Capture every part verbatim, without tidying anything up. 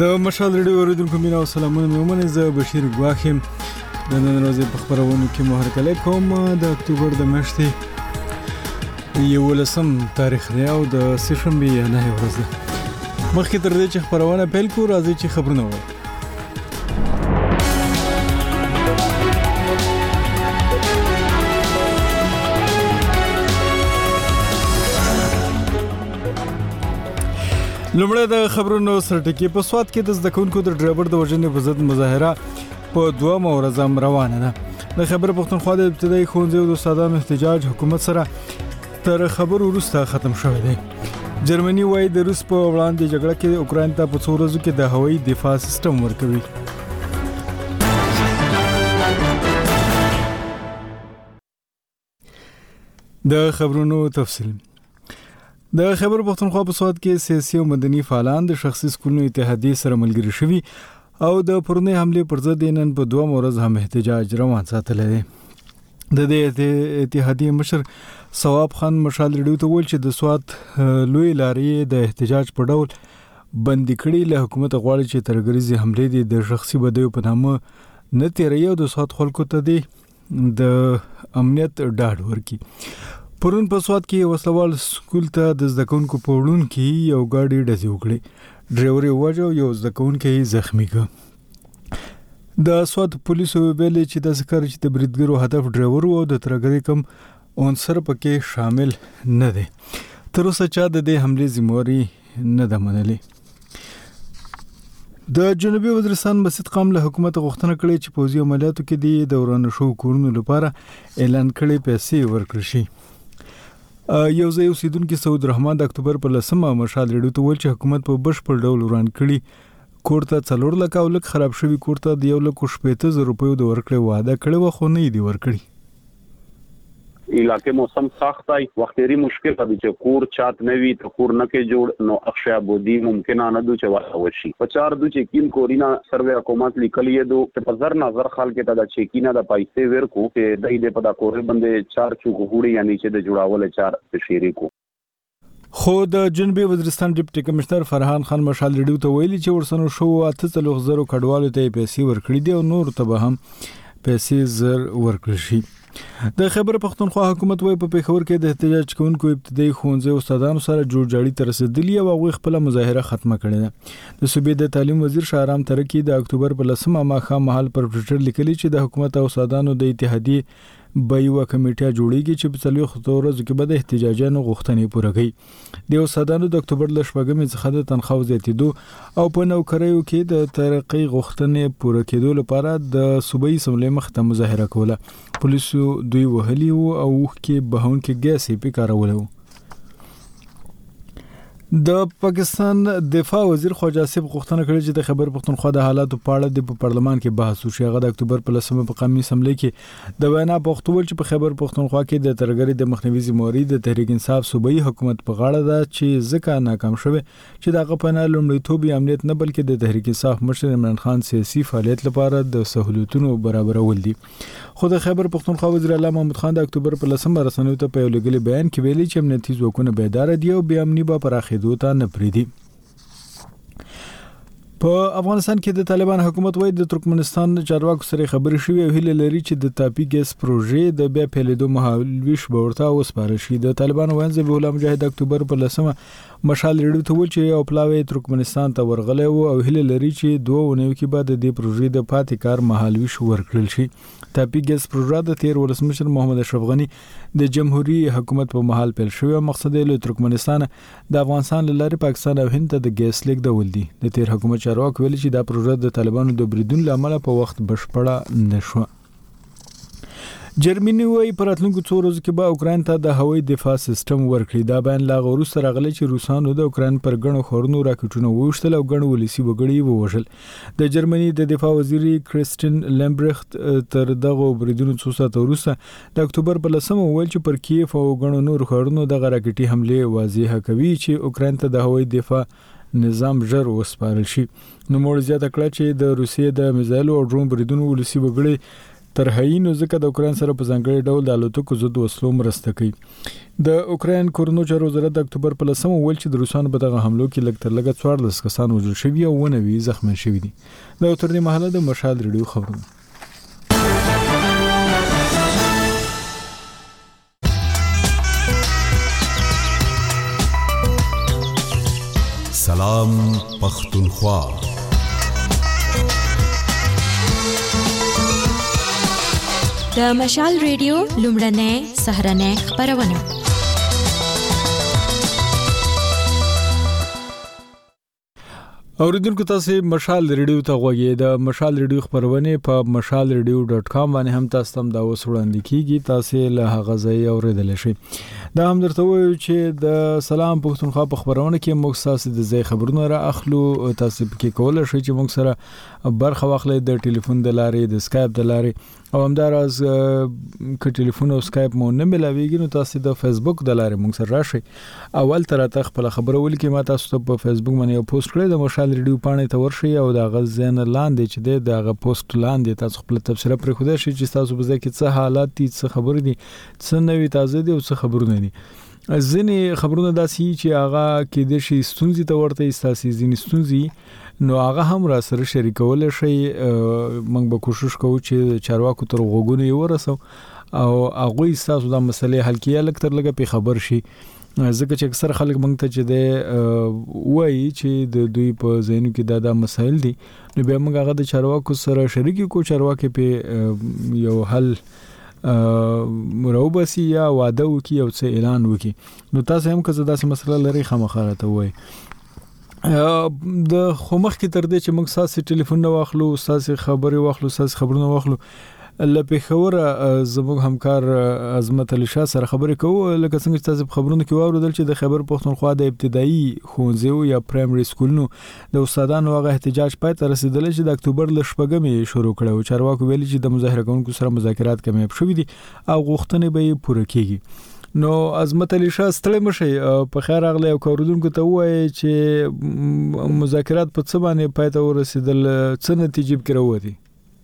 د مشال ریډیو اوریدونکو مینه او سلامونه مې ومنئ. زه بشیر ګواښ یم. د نن ورځې په خپرونو کې مو هرکلی کوم. د اکتوبر د میاشتې یولسم تاریخ دی او د سهشنبې نهمه ورځ ده. مخکې تر دې چې خپرونه پیل کړو راځئ چې خبرونه ووایو. لومړی د خبرونو سرټکی. په سوات کې د زده کوونکو د ډرایور د وژنې په ضد مظاهره په دوه ورځ روانه ده. د خیبر پښتونخوا د ابتدایي ښوونځیو د استادانو احتجاج حکومت سره تر خبرو وروسته ختم شوی دی. جرمني وايي د روس په وړاندې جګړه کې اوکراین ته په څو ورځو کې د هوایي دفاع سیستم ورکوي. د خبرونو تفصیل. د خیبر پښتونخوا په سوات کې سیاسي او مدني فعالان د شخصي سکولونو اتحادیې سره ملګري شوي او د پرونی حمله پر ضد نن په دوه ورځ هم احتجاج روان ساتلی دی. د دې اتحادیې مشر ثواب خان مشال ریډیو ته وویل چې د سوات لوی لارې د احتجاج په ډول بندي کړي. له حکومت غواړي چې ترګریزي حملې دي د شخصي بدیو په نامه نه تیروي او د سوات خلکو ته دي د امنیت ډاډ ورکړي. پرون په سوات کې وسلوال سکول ته د زده کوونکو په وړون کې یو ګاډي ډزې وکړې. ډرایور یې وواژه او یو زده کوونکی یې زخمي کړ. د سوات پولیسو ویلي چې داسې کار چې د بریدګرو هدف ډرایور او د ترګرۍ کم عنصر پکې شامل نه دی. تر اوسه چا د دې حملې ذمہواري نه ده منلې. د جنوبي وزیرستان بسیط قام له حکومت غوښتنه کړې چې پوځي عملیاتو کې د دوران شو کورونو لپاره اعلان کړي پیسې ورکړي شي. یو ځای اوسیدونکو سعود رحمان د اکتوبر په لسمه مشال ریډیو ته ویل چې حکومت په بشپړ ډول وران کړي کور ته څلور لک او لک خراب شوی کور ته د یو لک شپږ زره روپیو د ورکړې وعده کړې و خو نه دی ورکړي. علاقې موسم سخت دی، وختي مشکل دی چې کور چات نوي ته کور نه کې جوړ نو اخشا بودی ممکن نه دو چې وشي. په چار دو چې کین کورینا سروې حکومت لیکلی دو چې په زر نظر خال کې دا چې کینا د پیسې ورکو چې دای دې په دا کور باندې چار چوک غوړي یعنی چې د جوړاول چار شيري کو. خو د جنوبي وزیرستان ډیپټي کمشنر فرحان خان مشال ریډیو ته ویلي چې ورسنو شو اته څلور زره کډوالو ته پیسې ورکړي دي او نور ته به هم پیسې زر ورکړي شي. د خیبر پښتونخوا حکومت وايي په پیښور کې د احتجاج کوونکو ابتدایي ښوونځي استادانو سره جوړجاړي تر رسیدلی او هغوی خپل مظاهره ختمه کړې ده. د صوبې د تعلیم وزیر شاهرام ترکی د اکتوبر په لسمه ماښام مهال پر ټویټر لیکلي چې د حکومت او استادانو د اتحادیې به یو کمیټه جوړیږي چې په څلوېښتو ورځو کې به د احتجاجونو غوښتنې پوره کړي. د استادانو د اکتوبر ل شپږمې څخه د تنخواو زیاتېدو او په نوکریو کې د ترقۍ غوښتنې پوره کېدو لپاره د صوبایي اسمبلۍ مخ ته مظاهره کوله. پولیسو دوی وهلي وو او کې بهونکي ګیس یې کارول وو. د پاکستان دفاع وزیر خواجه آصف غوښتنه کړې چې د خیبر پښتونخوا د حالاتو په اړه د پارلمان کې بحث وشي. هغه د اکتوبر په لسمه په قومي اسمبلۍ کې د وینا په وخت ویل چې په خیبر پښتونخوا کې د ترګرۍ د مخنیوي ذمہواري د تحریک انصاف صوبایي حکومت په غاړه ده چې ځکه ناکام شوه چې دغه په نه لومړیتوب امنیت نه بلکې د تحریک انصاف مشر عمران خان سیاسي فعالیت لپاره د سہولتونو برابرول دي. خو د خیبر پښتونخوا وزیر اعلی محمود خان د اکتوبر په لسمه رسنیو ته په یو لګلي بیان کې ویلي چې امنیتي ځواکونه بیدار دي او بیا امنیت به پراخېدو ته نه پریږدي. په افغانستان کې د طالبان حکومت وايي د ترکمنستان چارواکو سره خبرې شوې او هیله لري چې د تاپي ګیس پروژې د بیا پیلېدو مهالویش به ورته وسپارل شي. د طالبان وایي ذبیح الله مجاهد اکتوبر په لسمه مشال ریډیو ته ویل چې یو پلاوی ترکمنستان ته ورغلی و او هیله لري چې دوه اونیو کې بعد د دې پروژې د پاتې کار مهالویش ورکړل شي. تاپي ګیس پروژه د تیر ولسمشر محمد اشرف غنی د جمهوریت حکومت په مهال پیل شوی او مقصد یې له ترکمنستان د افغانستان لارې پاکستان او هند ته د ګیس لیږدول دي. د تیر حکومت چارواکو ویلي چې دا پروژه د طالبانو د بریدون لامل په وخت بشپړه نشوه. جرمني وايي په راتلونکو څو ورځو کې به اوکراین ته د هوایي دفاع سیستم ورکړي. دا بیان لا وروسته راغلی چې روسانو د اوکراین پر ګڼو ښارونو راکټونه وویشتل او ګڼ ولسي وګړي ووژل. د جرمني د دفاع وزیر کریستین لمبرخت تر دغه بریدونو څو ساعته وروسته د اکتوبر په لسمه ویل چې پر کیف او ګڼو نور ښارونو دغه راکټي حملې واضحه کوي چې اوکراین ته د هوایي دفاع نظام ژر وسپارل شي. نو موږ زیاته کړه چې د روسیې د میزایلو او ډرون بریدونو ولسي وګړي ترهایی نو ځکه د اوکرين سره په ځانګړي ډول د الوتکو ضد وسلو مرسته کوي. د اوکرين کورنو چارو وزارت د اکتوبر په لسمه ویل چې د روسانو په دغه حملو کې لږ تر لږه څوارلس کسان وژل شوي او ونوي زخمي شوي دي. د تر دې مهاله د مشال ریډیو خبرونه. سلام پختونخوا. د مشال ریډیو لومړنۍ سهرنۍ خبرونه. اوریدونکو تاسو مشال ریډیو ته غوږی د مشال ریډیو خبرونه په مشال ریډیو ډاٹ کام باندې هم تاسو تم دا وسوړاندې کیږي. تاسو له هغه ځای اوریدل شئ. دا هم درته وایو چې د سلام پښتونخوا په خبرونه کې موږ تاسو د ځای خبرونه را اخلو. تاسو پکې کولای شئ چې موږ سره برخه واخلئ د ټلیفون د لارې د اسکایپ د لارې او همداراز ک ټلیفون او اسکایپ مو نه ملاويږي نو تاسو د فیسبوک د لارې موږ سره راشئ. اول تر ته خپل خبرو ولیکئ. ما تاسو ته په فیسبوک باندې یو پوسټ کړی د مشال ریډیو پاڼې ته ورشئ او دا غزن لاندې چې د پوسټ لاندې تاسو خپل تفسیر پرې خوده شئ چې تاسو به ځکه څه حالات دي څه خبرې دي څه نوې تازه دي او څه خبرونه دي. ځینې خبرونه داسي چې هغه کې د شي ستونزې ته ورته استاسي ځینې ستونزې نو هغه هم را سره شریکول شي. موږ به کوشش کوو چې چارواکو تر غوګونو یې ورسو او هغه تاسو د مسلې حل کیه لکه تر لګه په خبر شي. ځکه چې اکثر خلک موږ ته چې د وایي چې د دوی په ذهنو کې دا د مسایل دي نو به موږ هغه د چارواکو سره شریک کو چارواکي په یو حل مروبسي یا واده وکي او څه اعلان وکي. نو تاسو هم که زدا سي مسله لري خامخاراته وای د خومخ کې تر دې چې موږ ساسي ټلیفون نه واخلو ساسي خبري واخلو ساسي خبرونه واخلو لپاره خبر زموږ همکار عظمت علي شاه سره خبرې کوو. لکه څنګه چې تاسو خبرونه کې واوریدل چې د خبر پښتونخوا د ابتدایي ښوونځیو یا پرایمري سکولونو د استادانو هغه احتجاج پای ته رسیدل چې د اکتوبر ل شپږمې شروع کړو. چارواکو ویلي چې د مظاهره کوونکو سره مذاکرات کامیاب شوي دي او غوښتنې به پوره کیږي. نو عظمت علي شاه ستړي مشي په خیر اغله او کوردونکو ته وایي چې مذاکرات په څه باندې پای ته ورسیدل څه نتیجې کړو دي.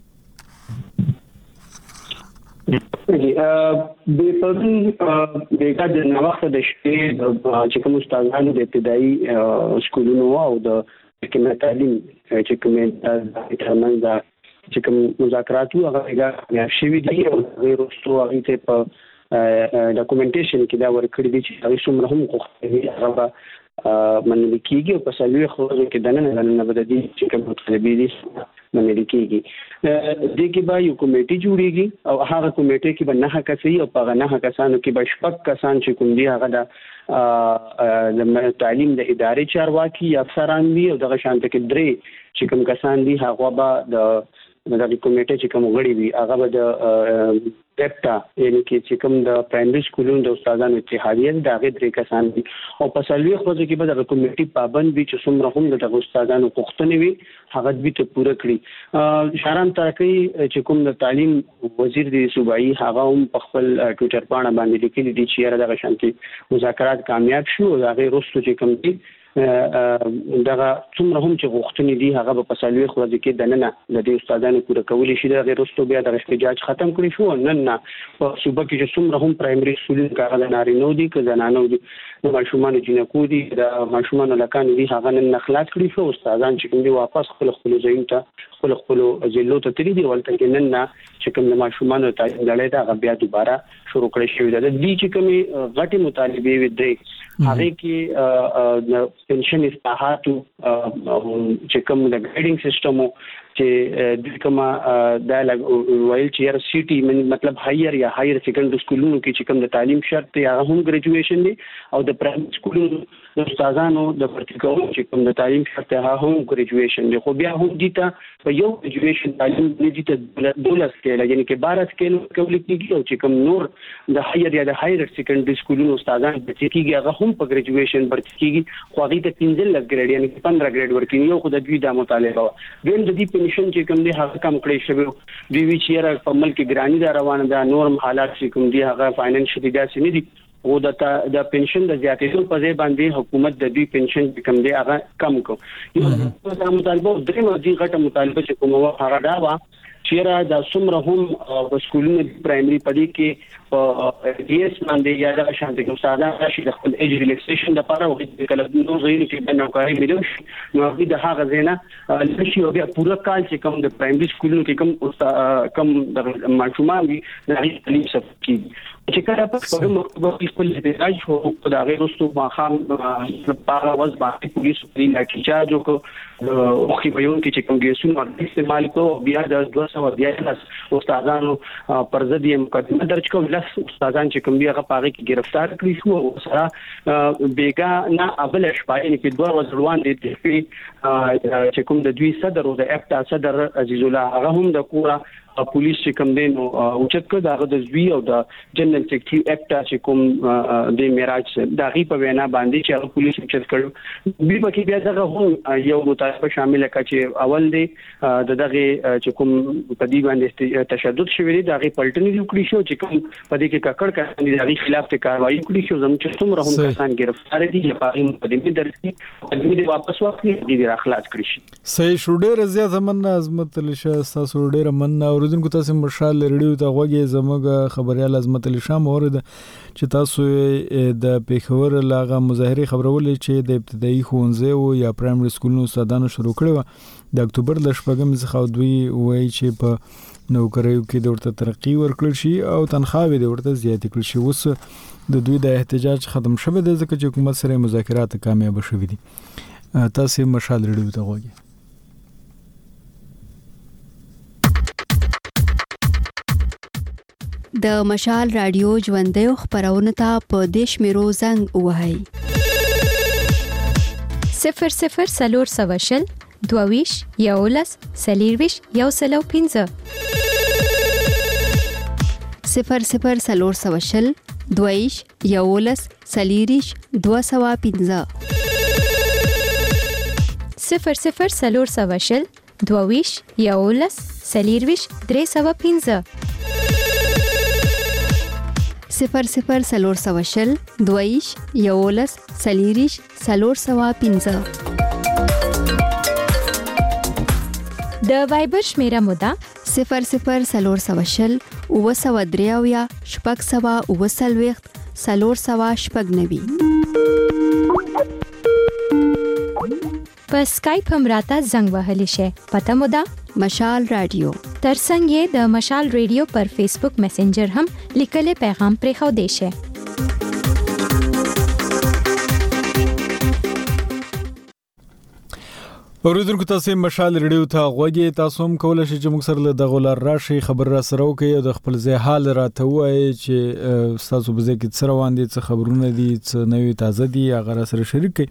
د پرون د ګډ نوښت د شپې چې کوم استادانو د ابتدایي سکولونو او د حکومت تعلیم چې کوم د ترمنځ چې کوم مذاکرات هغه هغه شوي دي او غیر رسو هغه ته په ډاکومنټیشن کې دا ورکړی دي چې هغه څومره هم کوخته هغه منل کیږي او په سلوي خروج کې دنه نه بددي چې کوم مطالبه دي منل کیږي. د دې کې به یو کمیټه جوړیږي او هغه کمیټه کې به نه کسي او په نه کسانو کې به شپږ کسان چې کوم دي هغه د تعلیم د ادارې چارواکي افسران دي او دغه شانته کې درې چې کوم کسان دي هغه به د د کمیټه چې کوم غړي وي هغه به د ډیپټا یعنی چې کوم د پرایمري سکولونو د استادانو اتحادیه د هغه درې کسان دي او په سلوي خوځ کې به د کمیټې پابند وي چې څومره هم د استادانو غوښتنې وي هغه به ته پوره کړي. شهرام ترقی چې کوم د تعلیم وزیر دی صوبایي هغه هم په خپل ټویټر باندې باندې لیکلي دي چې دغه شانتي مذاکرات کامیاب شو او هغه رسو چې کوم دي دغه څومره هم چې غوښتنې دي هغه په سلوي خوځ کې دننه د دې استادانو پوره کولی شي. د غیر رسو بیا د احتجاج ختم کړی شو نن نه په صوبه کې چې څومره هم پرایمري سکولونو کار د نارینو دي که زنانو دي د ماشومان جنکو دي د ماشومان لکان دي هغه نن خلاص کړی شو. استادان چې کوم دي واپس خپل خپل ځای ته خپل خپل ضلعو ته تللی دي ولته کې نن نه چې کوم د ماشومان تعلیم لړۍ دا بیا دوباره شروع کړی شوی دی. د دې چې کومې غټي مطالبه وي د هغه کې د پنشن اصلاحات چې کوم د ګایډینګ سیستم چې د کومه د وایل چې ار سی ټي مطلب هایر یا هایر سیکنډري سکولونو کې چې کوم د تعلیم شرط دی هغه هم ګریجویشن دی او د پرایمري سکولونو د استادانو د پرتګاو چې کوم د تعلیم شرط هغه هم ګریجویشن دی. خو بیا هم دي ته په یو ګریجویشن تعلیم دي ته دولس کې یعنی کې بارہ سکیل کولی کېږي او چې کوم نور د هایر یا د هایر سیکنډري سکولونو استادان چې کېږي هغه هم په ګریجویشن برت کېږي خو هغه ته پنځه لږ ګریډ یعنی پندرہ ګریډ ورکړي یو خو د دوی د مطالبه وین د دې پنشن چې کوم دي هغه کم کړی شوی دی وی چې په ملک ګرانی دا روانه ده نورم حالات چې کوم دي هغه فاینانشلی داسې نه دي او د د پنشن د زیاتېدو په ځای باندې حکومت د دې پنشن کم دی هغه کم کو. یو د مطالبه درې مودي غټه مطالبه چې کومه هغه دا و چیرې د څومره هم په سکولونو پرایمري پدې کې په ډي اس باندې یا د شانتي استادان راشي د خپل ایج ریلیکسیشن لپاره او د کله نو زینو کې د نوکاری ملو نو د هغه زینه لشي او بیا پوره کال چې کوم د پرایمري سکولونو کې کوم کم د ماشومان دي د هغې تعلیم ثبت کیږي چې کله په کوم مکتب خپل احتجاج هو د هغې وروسته ماښام په ورځ باندې پولیسو پرې لاټیچارج وکړو او خو په یو کې چې کوم ګیسونه استعمال کوو بیا د دوه سوه دیارلس استادانو پر ضد یې مقدمه درج کړه. لس استادان چې کوم بیا هغه په هغې کې ګرفتار کړي شو او سره بېګا نه اول شپه یعنې کې دوه ورځې وړاندې د چې کوم د دوی صدر او د اپټا صدر عزیز الله هغه هم د کوره پولیس چې کوم دین او اوچت کړ داغه د زوی او د جنرال سیکریټري اکټ چې کوم د معراج د غي په وینا باندې چې هغه پولیس اوچت کړ به پکې بیا دغه هم یو مطالبه شامل کړه چې اول دی د دغه چې کوم په دې باندې تشدد شوی دی دغه پلټنې وکړي شو چې کوم په دې کې ککړ کړي د دغه خلاف ته کاروایی وکړي شو زموږ چې څومره هم کسان گرفتار دي چې په دې مقدمه درسي په دې واپس واخلي دي اخلاص کړی شي. صحیح شو. ډېر زیات من عظمت لشه تاسو ډېر من اوریدونکو تاسو مشال ریډیو ته غوږی زموږ خبريال عظمت علي شام اورید چې تاسو د پیښور لاغه مظاهره خبرولې چې د ابتدایي ښوونځي او یا پرایمري سکولونو استادانو شروع کړو د اکتوبر د شپږم څخه دوی وایي چې په نوکریو کې د ورته ترقی ورکړل شي او تنخواوې د ورته زیات کړل شي. اوس د دوی د احتجاج ختم شوه د ځکه چې حکومت سره مذاکرات کامیاب شوه دي. تاسو مشال ریډیو ته غوږی. د مشال رادیو ژوندۍ خبرونه ته په دیش میرو زنګ وهاي صفر صفر سلور سواشل دوویش یولس سلیرویش یو سلو پینځه صفر صفر سلور سواشل دوویش یولس سلیریش دو سوا پینځه صفر صفر سلور سواشل دوویش یولس سلیرویش درې سوا پینځه صفر صفر سلور سواشل دویش یولس سلیریش سلور سوا پینځه د وایبر شمیره مودا صفر صفر سلور سواشل او سوا دریاویا شپږ سوا او سلويخت سلور سوا شپږ نوي په سکایپ هم راته زنګ وهلی شي. پته مودا مشال رادیو ترڅنګ یې د مشال ریډیو پر فیسبوک میسنجر هم لیکلي پیغام پرې خو دی شي. اوریدونکو تاسو مشال ریډیو ته غوږی. تاسو هم کولای شئ چې موږ سره له دغه لار راشي خبر را سره وکړئ او د خپل ځای حال راته وایي چې تاسو به ځکه څه روان دي څه خبرونه دي څه نوې تازه دي هغه را سره شریک کړئ.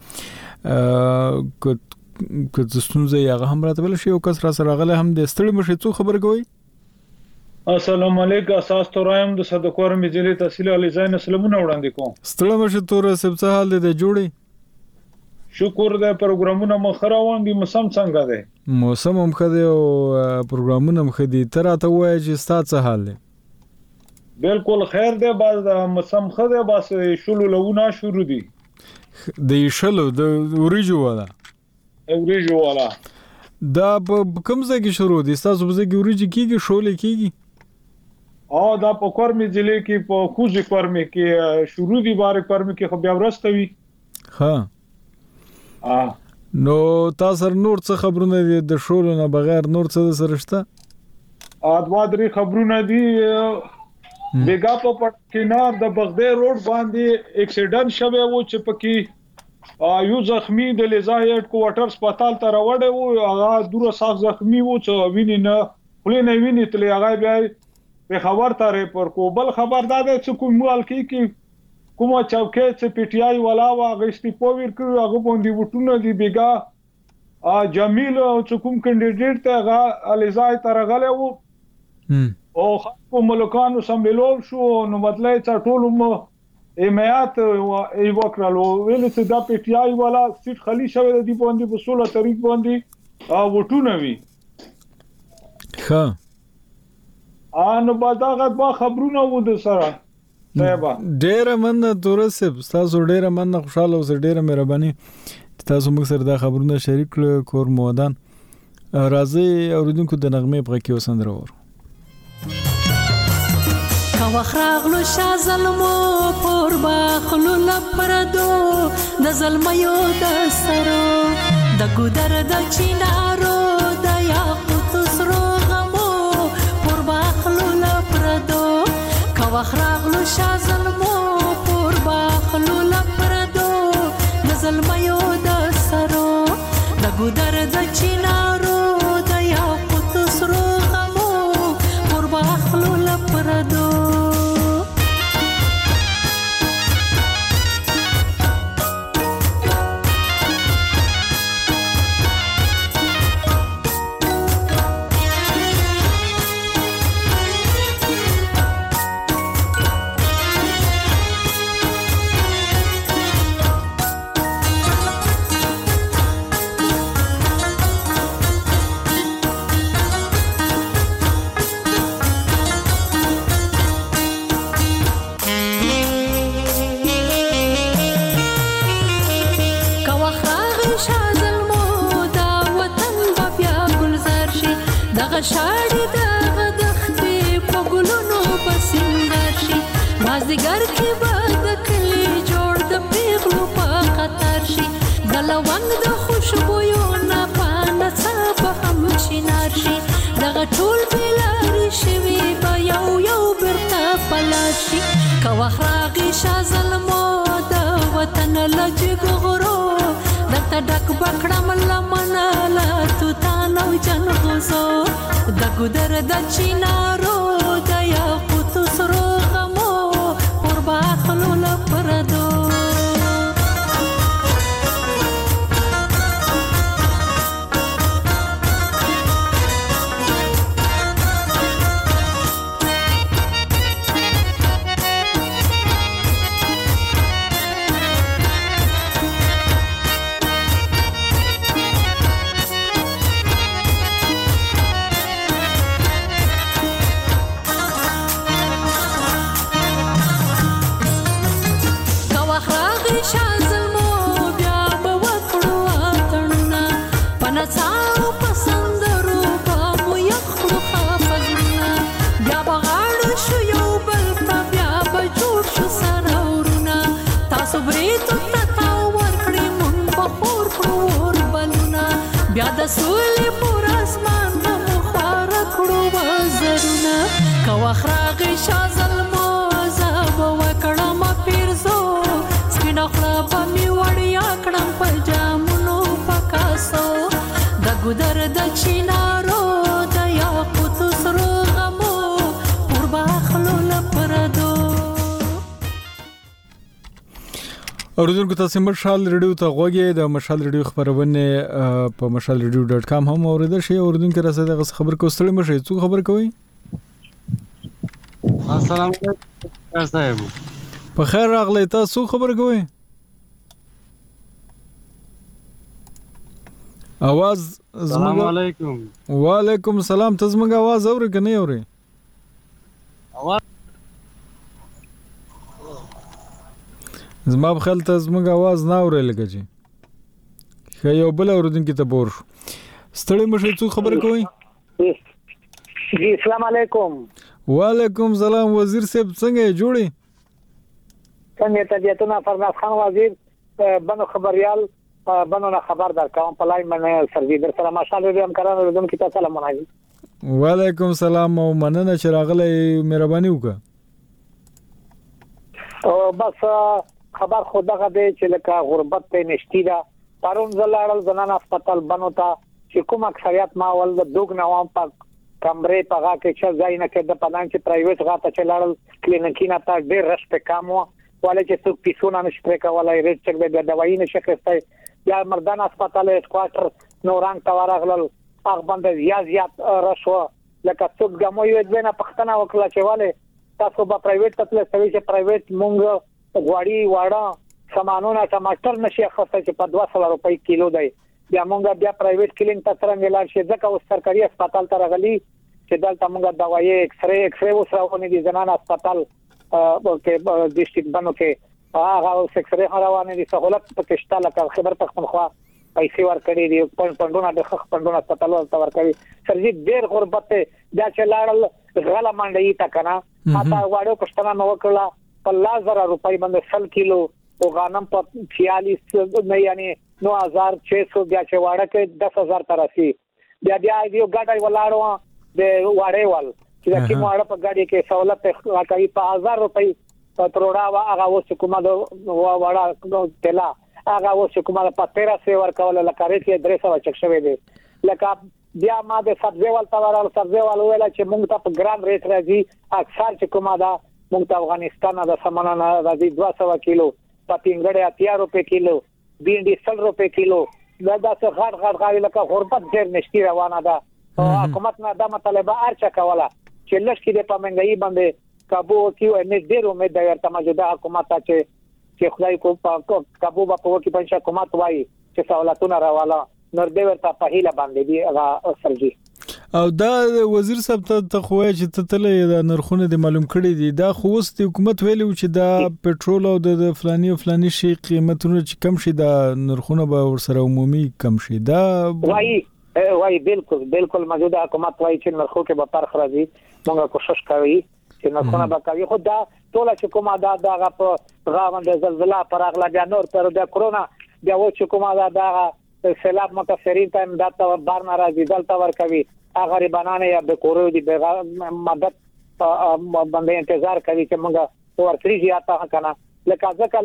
که څه ستونزه یا هغه هم راته ویل شي او کس را سره غله هم د ستړي مشي څو خبر کوي. السلام علیکم. اساس تورایم د صدقور مجلې تحصیل علی زین سلامونه وړاندې کوم. ستړي مشي تور سب څه حال دی جوړي. شکر د پروګرامونو مخراوان دي موسم څنګه دی؟ موسم هم خدي او پروګرامونه هم خدي. تر اته وای چې ستاسو څه حال دی؟ بالکل خیر دی. باز د موسم خدي بس شلو لونه شروع دي. د شلو د اوریجو والا اوریجو والا دا کوم ځای کې شروع دي؟ تاسو په ځای کې اوریجی کیږي شولې کیږي؟ او دا په کورمې ضلع کې په خوځي کورمې کې شروع دي. بار کورمې کې خو بیا ورستوي. ها نو تاسو نور څه خبرونه دي د شولو نه بغیر نور څه سره شته؟ ادوا درې خبرونه دي. بیګا په پټینار د بغداد روډ باندې اکسیډنټ شوه و چې پکې یو زخمی د لیزای هډ کوارټر هسپتال ته راوړی و. هغه دوره سخت زخمی و چې ویني نه خولې نه ویني تلې. هغه بیا په خبر ترې پر کو بل خبر داده چې کوم مال کې کې کومه چوکۍ چې پی ټی آی والا و هغه استعفا ورکړ. هغه باندې وټونه دی بیګا جمیل او چې کوم کینډیډیټ ته هغه لیزای ته راغلی و او خلکو ملکانو سمبلو شو. نو مطلب چې ټول مو ایمیات ای وکړلو ویل چې دا پی ټی آی والا سیټ خالی شوی دی باندې په سوله تاریخ باندې وټونه وی. ها ان بعدغه با خبرونه و د سره صاحب ډیر مننه تورسب. تاسو ډیر مننه خوشاله اوسئ. ډیر مهرباني تاسو موږ سره دا خبرونه شریک کړل. کور مودان راځي اوریدونکو د نغمې په کې وسندره ور کا وخراغلو شاه ظلمو پر باخلو لپردو د ظلميو د سرو د ګودر د چینارو د یاقوت سرو غمو پر باخلو لپردو کا وخراغلو شاه ظلمو پر باخلو لپردو د ظلميو د سرو د ګودر د چینارو د یاقوت سرو غمو پر باخلو لپردو شاړې د غدختې په ګلونو په سینګار شي مازدیګر کې به د کلي جوړ د پیغلو په قطار شي د لونګ د خوشبویو نه په نڅا به هم چینار شي دغه ټول بېلارې شوي به یو یو بیرته په لار شي که وخت راغی شاه ظلمو د وطن له جګغرو درته ډک به کړم لمنه له توتان او جنغوزو د ګودر د چینارو د یاقوت سرو غمو پر باخلو لپردو بیا د سولې پر اسمان په خواره کړو وزرونه که وخت راغی شاه ظلمو زه به وکړم پیرزو سپینه خوله به مې وړیا کړم په جامونو په کاسو د ګودر د چینارو د یاقوت سرو غمو پر باخلو لپردو اوریدونکو تاسو مشال ریډیو ته غوږی د مشال ریډیو خبرونه په مشال ریډیو ډاټ کام هم اوریدل شي اوریدونکو راځي د خبر کوستل مشه څو خبر کوي السلام علیکم صاحب په خیر راغلی تاسو خبر کوي आवाज السلام علیکم وعلیکم السلام تاسو موږ आवाज اورئ کنه اورئ आवाज زما په خیال ته زموږ आवाज نه اوري لګی چې خو یو بل اوریدونکو ته بور ستړي مشه څو خبره کوي جی السلام علیکم وعلیکم السلام وزیر صاحب څنګه جوړی څنګه طبيعتونه فرناز خان وزیر بنو خبريال بنو نه خبر در کوم په لاین باندې سروي در سره ماشاءالله دې هم کارانو دم کی تاسو سلام علیکم وعلیکم السلام او مننه چې راغلی مهرباني وکړه او بس خبر خدغه دی چې لکه غربت ته نشتی دا پرون زلاړل زنان هسپتال بنو تا چې کوم اکثریت ما ول د دوګ نوام په کمرې په غا کې چې ځای نه کې د پدان چې پرایویټ غا ته چلاړل کلینیکینا ته ډېر رش په کامو ولې چې څوک پیسونه نشي کولای ریټ چک د دوايي نشي خسته یا مردان هسپتال هډ کوارټر نوران توارغلل هغه باندې زیات زیات رشوه لکه څوک ګمو یو د نه پښتنه وکړه چې والے تاسو په پرایویټ تل سوي چې پرایویټ مونږ غواړي واړه سامانونه ټماټر نشي اخته چې په دوه سوه روپۍ کیلو دی بیا مونږ بیا پرایویټ کلینیک ته سره ملال شي ځکه اوس سرکاري هسپتال ته راغلي چې دلته مونږ دوايي ایکس ری ایکس ری وسراونه دي زنان هسپتال کې ډیسټریکټ بنو کې هغه ایکس ری روانه دي سہولت پکې شته لکه خبر پخپل خو پیسې ورکړي دي پون پوندونه د خخ پوندونه هسپتال ته ورکړي سرجی ډیر غربت دا چې لاړل غلا منډي تا کنه ماته واړو پښتنه نو وکړه په لازر روپۍ باندې سل کیلو او غنم په छियालीस نه یعنی نو हज़ार छह सौ بیا چې واړه کې دس हज़ार ترسي بیا بیا یو ګاډي ولاړو د واړې وال چې کی ماړه په ګاډي کې سہولت راکړي په هزار روپۍ په تروړا وا هغه وس کومه د واړه تلا هغه وس کومه په تیرہ سو ورکول لکه ریټ درې سو چک شوی دی لکه بیا ما د سبزی وال تاوال سبزی وال ویل چې موږ ته په ګرام ریټ راځي اکثر چې کومه دا موږ ته افغانستان د سمانه راځي دوه سو کیلو په پینګړې اتیا روپے کیلو بینډي سل روپے کیلو دا د څه غړ غړ غاوی لکه غربت ډېر نشتی روانه ده او حکومت نه د مطالبه ارچا کوله چې لږ کې د پامنګي باندې کابو کیو نه ډېر امید ده ورته موجوده حکومت چې چې خدای کو کابو په وکی پنځه حکومت وایي چې سہولتونه راواله نور دې ورته په هیله باندې دی هغه سرجی او دا وزیر صاحب ته خوای چې ته تلې د نرخونه د معلوم کړي دي دا خو اوس د حکومت ویلو چې دا پټرول او د فلاني او فلاني شي قیمتونه چې کم شي دا نرخونه به ورسره عمومي کم شي دا وای وای بالکل بالکل موجوده حکومت وای چې نرخو کې به فرق راځي موږ کوشش کوي چې نرخونه به کوي خو دا ټول چې کومه دا دغه په غاوند زلزلہ پر اغلا بیا نور پر د کرونا بیا و چې کومه دا دغه سیلاب متاثرین ته امداد ته بار ناراضي دلته ور کوي غریبانانه یا د کورو دی مدد باندې انتظار کوي چې موږ ورکړي زیاته کنه لکه ځکه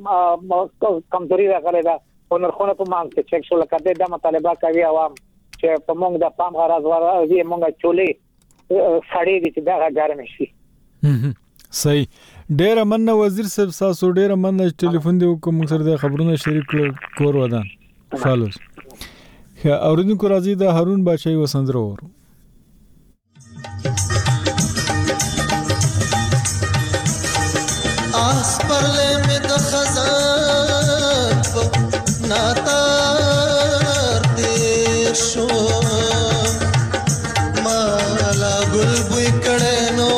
لکه کمزوري راغلی دا ونرخونه په مانګ کې چک شو لکه د مطالبه کوي عوام چې په موږ د پام غراز ورځي موږ چولې سړې دي چې دا ګرم شي صحیح ډېر مننه وزیر صاحب تاسو ډېر مننه ټلیفون دی کوم سره د خبرونه شریک کور ودان فالوز اوریدونکو راځي د هارون بادشاہي وسندره ورو آس پرلے میں د خزان په ناتار دیر شو مالا گل بوی کڑے نو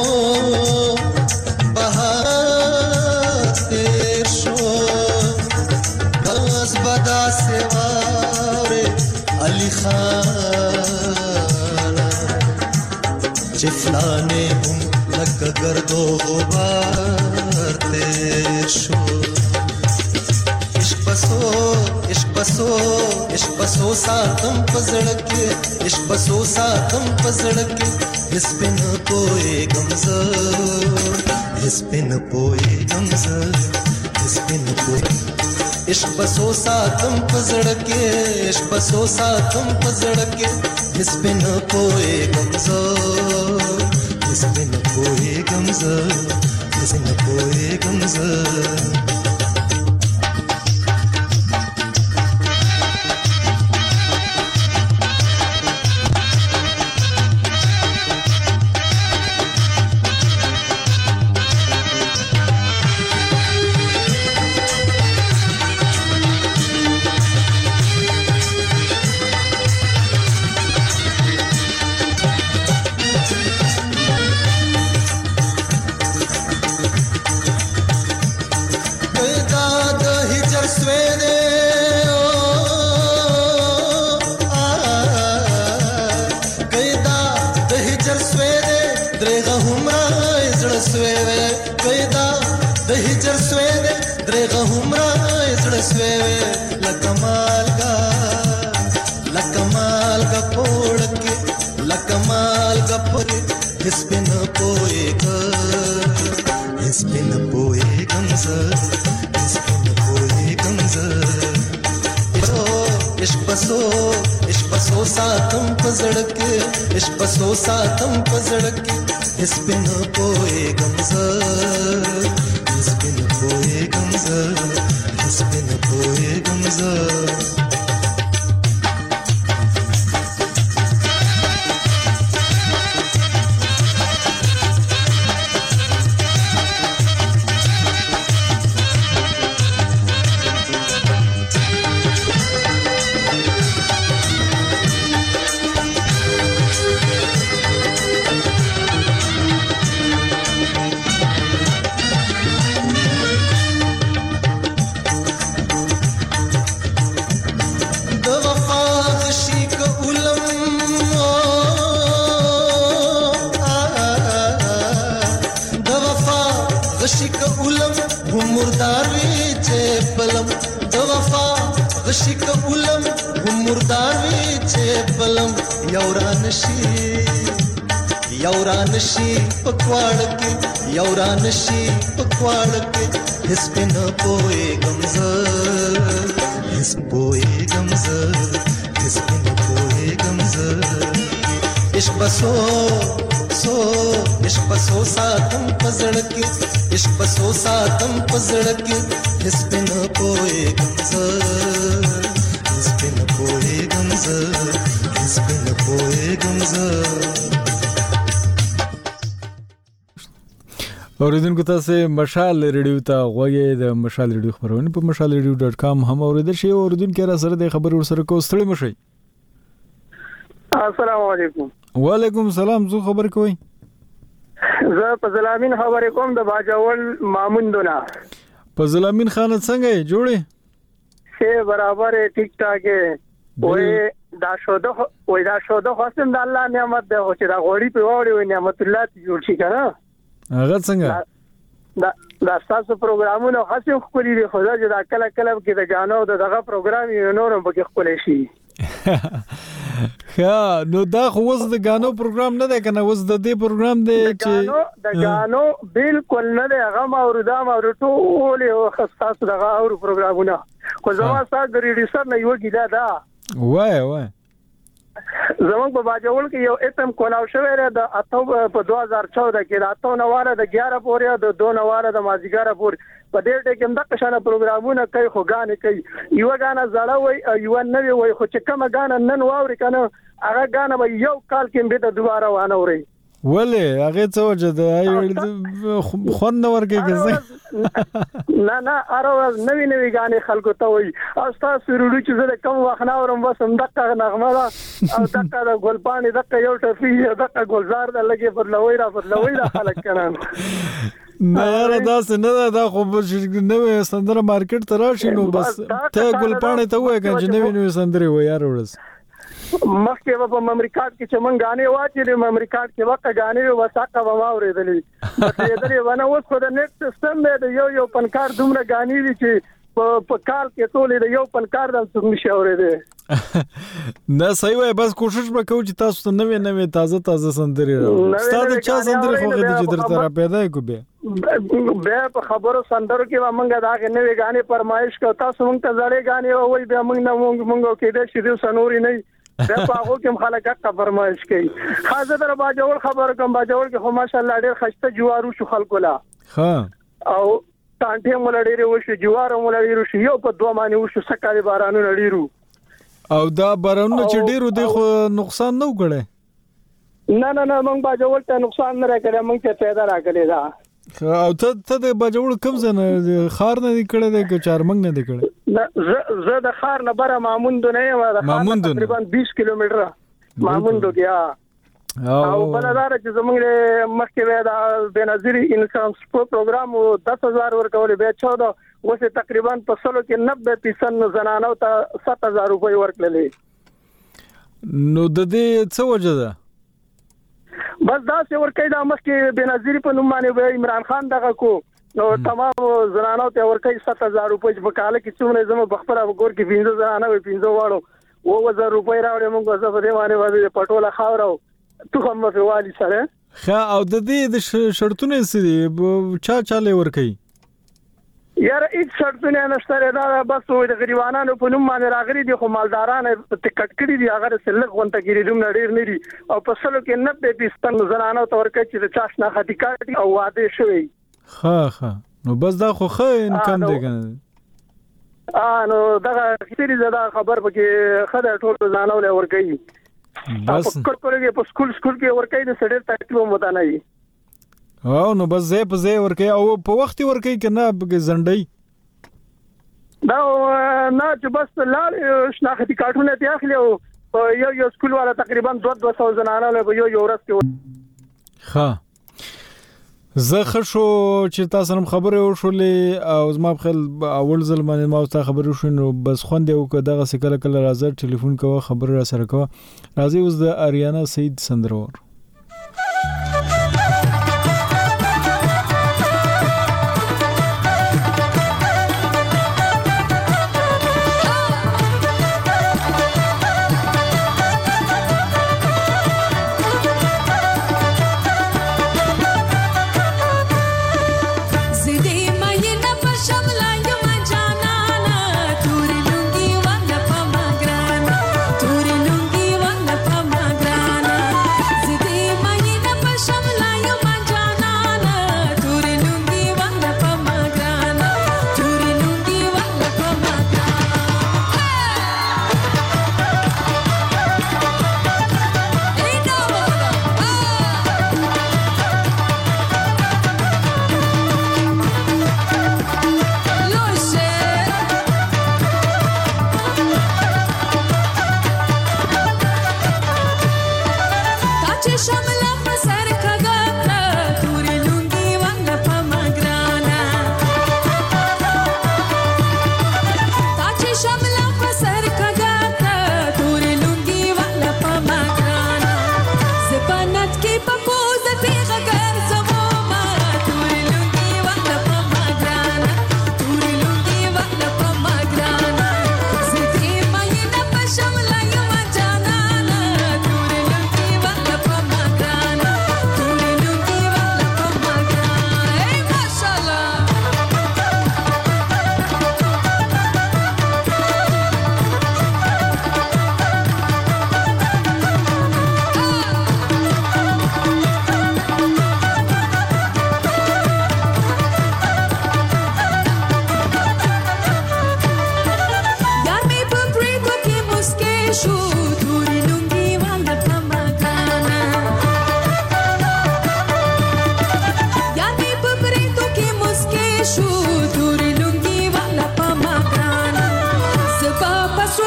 بہار دیر شو داس بدا سوارے علی خان چفلانے ہم لگ گردو غبار تیر شو عشق بسو عشق بسو عشق بسو ساتم پزڑکے عشق بسو ساتم پزڑکے اس پہ نہ کوئی غمزہ اس پہ نہ کوئی غمزہ اس پہ نہ کوئی عشق بسو ساتم پزڑکے عشق بسو ساتم پزڑکے اس پہ نہ کوئی غمزہ اس پہ نہ کوئی غمزہ اس پہ نہ کوئی غمزہ ساتم پزڑکے اس پہ نہ کوئی غمزہ اس پہ نہ کوئی غمزہ اس پہ نہ کوئی غمزہ وی چې بلم د وفا غشي کولم مردار وی چې بلم یوران شي یوران شي پکواړ کې یوران شي پکواړ کې هیڅ په نه پوي غمزه هیڅ پوي غمزه هیڅ په نه پوي غمزه عشق بسو سو عشق بسو ساتم پزړ کې عشق بسو ساتم پزړ کې هیڅ په نه پوي غمزه هیڅ په نه پوي غمزه هیڅ په نه پوي غمزه اوریدونکو تاسو مشال ریډیو ته غوږی د مشال ریډیو خبرونه په مشال ریډیو ډاټ کام هم اوریدل شي. اوریدونکو را سره د خبر ور سره کو ستړي مشي. السلام علیکم. وعلیکم السلام. زه خبر کوي زه فضل امین خبر کوم د باجوړ ماموندونه. فضل امین خان څنګه جوړه شه برابر ټیک ټاک وې دا شوده وې دا شوده خاصم د الله نعمت ده چې دا غوړي په وړي وې نعمت الله جوړ شي کنه. هغه څنګه دا دا تاسو پروګرامونه خاصه خپلې دي خو دا چې دا کله کله کې د غانو دغه پروګرام یو نورم پکې خپلې شي. ها نو دا خو اوس د غانو پروګرام نه دی کنه اوس د دې پروګرام دی چې د غانو بالکل نه دی هغه موردا مورټو ولې خاصه دغه اور پروګرامونه خو زما سره د ریډیسر نه یو کیدا دا وای وای زمونږ په باجوړ کې یو اتم کولاو شوی دی د اته په دوه هزار چودہ کې د اته نواله د اګیاره پورې د دوه نواله د مازیګاره پورې په دې ټکي هم د قشانه پروګرامونه کوي خو غانې کوي یو غانه زړه وای یو نوې وای خو چې کومه غانه نن واوري کنه هغه غانه به یو کال کې به د دوباره وانه وري ولې هغه څه وجه ده خون نه ورګي نه نه اروز نوې نوې غانې خلکو ته وای او تاسو ورودو چې زه کوم وخت نه ورم بس هم دغه نغمه ده او دغه د ګلپانی دغه یو ټفي دغه ګلزار د لګي پر لوي را پر لوي را خلک کنه نه را داس نه دا خو نوې سندره مارکیټ ته راشي نو بس ته ګلپانی ته وای کنه چې نوې نوې سندره وای یار ورس مخکې په امریکا کې چې مونږ غانې واچې د امریکا کې وخت غانې وساقه به ما اورېدلې بس دې ونه اوس خو د نیټ سیستم دی یو یو پنکار دومره غانې دي چې په کال کې ټول د یو پنکار د څنګه نشي اورېدل. نه صحیح وای بس کوشش وکړو چې تاسو ته نوې نوې تازه تازه سندري راوړو. ستاسو چا سندري خو دې چې درته را پیدا کو به به په خبرو سندرو کې مونږه دا نوې غانې فرمایش کو تاسو مونږ ته زړې غانې وای به مونږ نه مونږ مونږ کې دې شې سنوري نه دا هغه کوم خلک حق فرمایش کوي. خاصه در باجوړ خبر کوم باجوړ کې خو ماشاءالله ډېر خسته جوارو شو خلکو لا ها او تانټه مولړې وشو جوارو مولړې شو یو په دوه معنی وشو سکه بارانو نړیرو او دا بارانو چې ډیرو دی خو نقصان نه وکړي. نه نه نه مونږ باجوړ ته نقصان نه راکړي مونږ ته پیدا راکړي دا او ته ته د باجوړ کوم ځنه خار نه دی کړی دی که چارمنګ نه دی کړی؟ نه زه د خار نه بره ماموند نه یم د خار تقریبا بیس کیلومتر ماموند کې او بلدار چې زموږ مخکې د بنظیر انکم سپورت پروګرام دس هزار ورکول به چودہ اوس تقریبا په سلو کې نوے فیصد زنانو ته سات هزار روپۍ ورکړلې. نو د دې څه وجه ده؟ بس دا څه ورکې دا مخکې بنظیر په نوم باندې عمران خان دغه کو نو تمام زنانو ته ورکې سات هزار روپۍ په کال کې څومره زمو بخبره وګور کې پنځه زنانه وي پنځه واړو و هزار روپۍ راوړې موږ زه په دې باندې باندې پټوله خاورو تو هم په والی سره ښه او د دې د شرطونه سړي چا چاله ورکې یار هیڅ شرطونه نشته دا بس د غریبانو په نوم باندې راغلي دي خو مالداران ټکټ کړي دي هغه سلګ غونټه کړي دوم نړیر نه دي او په سلو کې نوے فیصد زنانو ته ورکې چې د چاش نه خاطی کاټي او واده شوی. ها ها نو بس دا خو ښه انکم دی کنه. ا نو دا کثیری زدا خبر پکې خدای ټول زنانو له ورکې بس کورګه په سکول سکول کې ورکې د سړی تکلیف مو نه وي او نو بس زه په زه ورکې او په وخت ورکې کنه به زنډي دا نه چې بس لاړ شناختی کارتونه ته اخلي او یو یو سکول والا تقریبا دوه سوه زنانه له یو یو ورځ کې ها زه خشو چې تاسو هم خبره وشولې او زما په خل اول ځل باندې ما تاسو خبرې وشو بس خوند یو کده سکه کله راځه ټلیفون کوه خبر را سره کوه راځي اوس د اریانا سید سندرور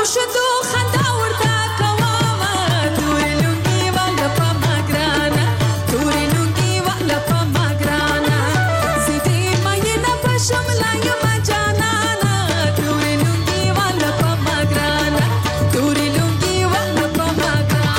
شدو خندا ورته کومه تورې لونګي والا په ما ګرانه تورې لونګي والا په ما ګرانه زه دې مینه په شمله یمه جانانه تورې لونګي والا په ما ګرانه تورې لونګي والا په ما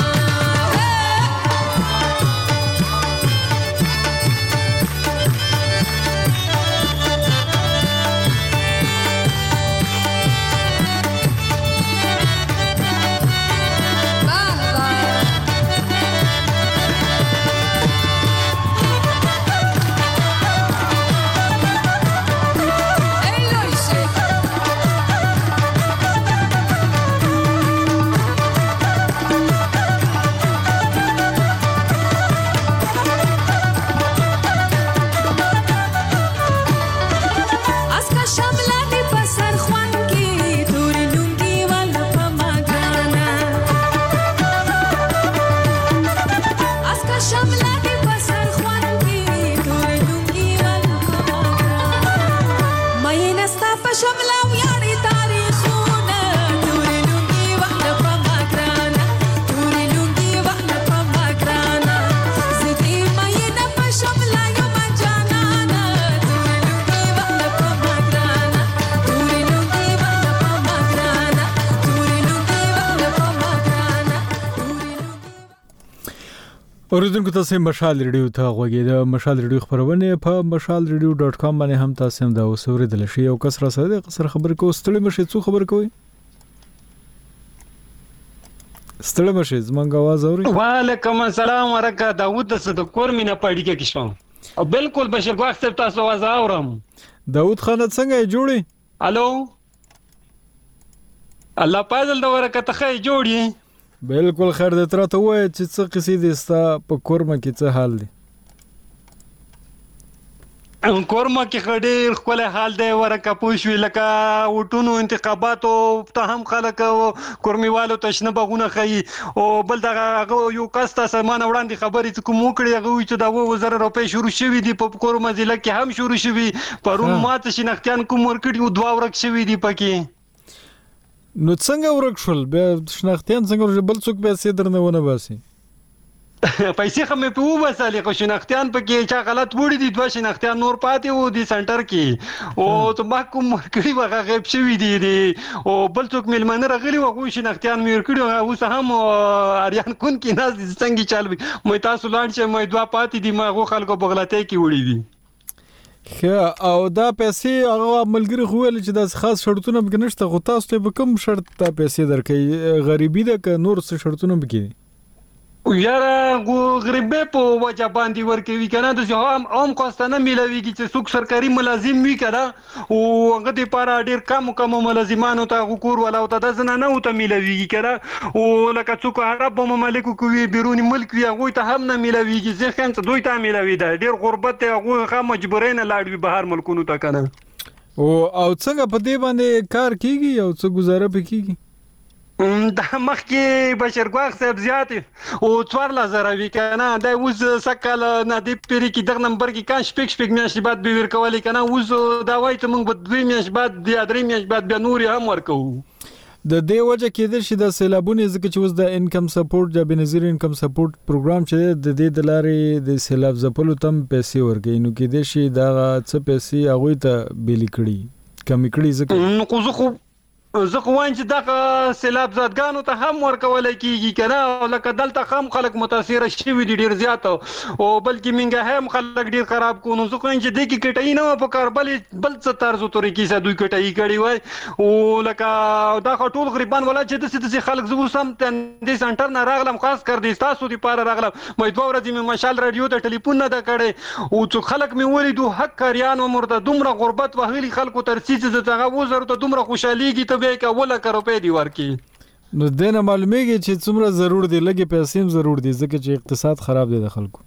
اوریدونکو تاسو مشال ریډیو ته غوږی د مشال ریډیو خبرونه په مشال ریډیو ډاټ کام باندې هم تاسو هم دا اوسوریدل شي او کس را سره قصر خبر کو ستړي مشه څو خبر کوي ستړي مشه زمونږ आवाज اوري وعلیکم السلام ورکه داوود د کور مینه پړی کې کښم او بالکل بشیر ګواخ صاحب تاسو आवाज اورم داوود خان څنګه جوړي الو الله پازل دا ورکه ته خې جوړي بالکل خیر د تر ته وای چې څه قصې دي ستا په کورمه کې څه حال دی ان کورمه کې خډیر خپل حال دی ورکه پوښوي لکه وټونو انتخاباتو ته هم خلک کورمیوالو تشنه بغونه خي او بل دغه یو کاسته سامان وړاندې خبرې کوم وکړي هغه چې دا وزره روپې شروع شوې دي په کورمه ضلع کې هم شروع شوې پرون ماته شنختيان کوم ورکړي او دوا ورک شوې دي پکې نو څنګه ورک شول به شنختيان څنګه بل څوک به سي درنه ونه باسي پیسې خو مې په وباسلې خو شنختيان پکې چا غلط وړي دي دوه شنختيان نور پاتې وو دي سنټر کې او ته ما کوم ورکړي وغه غیب شوی دي او بل څوک ملمنه راغلي وو شنختيان مې ورکړي اوس هم اریان کون کې ناز څنګه چالوي مې تاسو لاړ چې مې دوه پاتې دي ما غو خلکو بغلطه کې وړي دي او دا پیسې هغه ملګری خو ول چې د خاص شرطونه بګنشته غو تاسو ته به کوم شرط ته پیسې درکې غریبي ده که نور څه شرطونه بګي یاره غریبه په وجه باندې ورکوي کنه د هم عام کوستانه ملويږي چې څوک سرکاري ملازم وي کنه او هغه د پاره ډیر کم کم ملازمانو ته حقوق ولا او ته د زنه نه او ته ملويږي کنه او لکه څوک عرب مملکو کوي بیرونی ملک وي هغه ته هم نه ملويږي ځکه چې دوی ته ملوي ده ډیر غربت هغه خه مجبورین لاړوي بهر ملکونو ته کنه او او څنګه په دې باندې کار کیږي او څه گزاره پکېږي دا مخکې بشرګواخ صاحب زیات او څوار لزر وی کنه دا اوس سکل نه دی پیری کې دغه نمبر کې کان شپږ شپږ میاشتې بعد به ورکولې کنه اوس دا وایي ته موږ به دوه میاشتې بعد د درې میاشتې بعد بیا نور هم ورکو د دې وجه کې د شي د سیلابونو ځکه چې اوس د انکم سپورټ د بنظیر انکم سپورټ پروګرام چې د دې د لارې د سیلاب ځپلو تم پیسې ورکې نو کې د شي دا څه پیسې هغه ته بیل کړي کم کړي ځکه نو خو خو زه خو وایم چې دا سیلاب زادګانو ته هم ورکول کیږي کنه لکه دلته هم خلک متاثر شوي دي ډیر زیات او بلکې منګه هم خلک ډیر خراب کو نو زه خو چې د کی کټای نه په کار بل بل څه طرز طریقې سره دوی کټای کړي وای او لکه دا ټول غریبان ولا چې د سې خلک زو سم د سنټر نه راغلم خاص کر دي تاسو دی پاره راغلم مې دوه ورځې مې مشال رادیو ته ټلیفون نه دا کړي او چې خلک مې ولیدو حق کاریان او مرده دومره غربت وهلي خلکو ترسیز زغه وزر ته دومره خوشاليږي ته به کوله کروپې دی ورکی نو دنه معلومیږي چې څومره ضرور دی لګي پیسې هم ضرور دي ځکه چې اقتصاد خراب دی د خلکو